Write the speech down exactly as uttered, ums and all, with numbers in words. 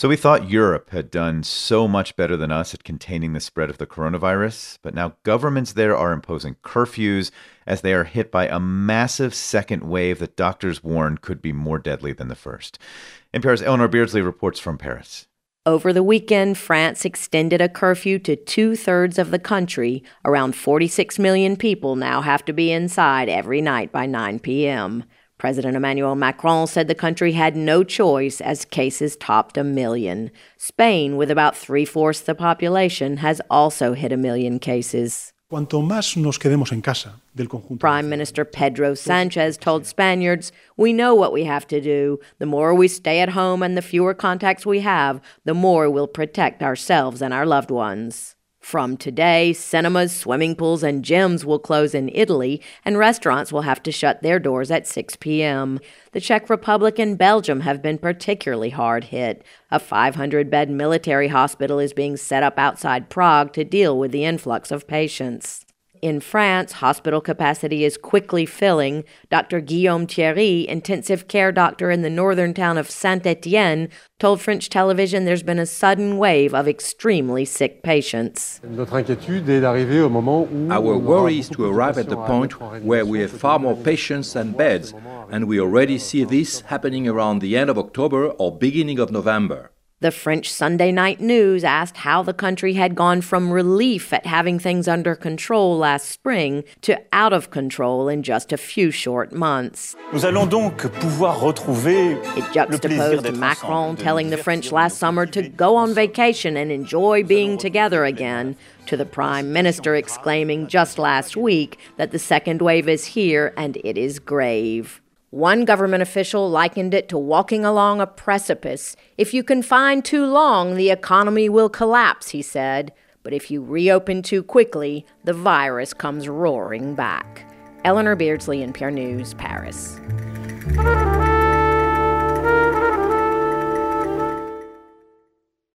So we thought Europe had done so much better than us at containing the spread of the coronavirus, but now governments there are imposing curfews as they are hit by a massive second wave that doctors warn could be more deadly than the first. N P R's Eleanor Beardsley reports from Paris. Over the weekend, France extended a curfew to two-thirds of the country. Around forty-six million people now have to be inside every night by nine p.m. President Emmanuel Macron said the country had no choice as cases topped a million. Spain, with about three-fourths the population, has also hit a million cases. Cuanto más nos quedemos en casa del conjunto. Prime Minister Pedro Sanchez told Spaniards, "We know what we have to do. The more we stay at home and the fewer contacts we have, the more we'll protect ourselves and our loved ones." From today, cinemas, swimming pools, and gyms will close in Italy, and restaurants will have to shut their doors at six p.m. The Czech Republic and Belgium have been particularly hard hit. A five hundred bed military hospital is being set up outside Prague to deal with the influx of patients. In France, hospital capacity is quickly filling. Doctor Guillaume Thierry, intensive care doctor in the northern town of Saint-Étienne, told French television there's been a sudden wave of extremely sick patients. Our worry is to arrive at the point where we have far more patients than beds, and we already see this happening around the end of October or beginning of November. The French Sunday Night News asked how the country had gone from relief at having things under control last spring to out of control in just a few short months. Nous allons donc pouvoir retrouver It juxtaposed Macron telling the French last summer to go on vacation and enjoy being together again, to the Prime Minister exclaiming just last week that the second wave is here and it is grave. One government official likened it to walking along a precipice. If you confine too long, the economy will collapse, he said. But if you reopen too quickly, the virus comes roaring back. Eleanor Beardsley, N P R News, Paris.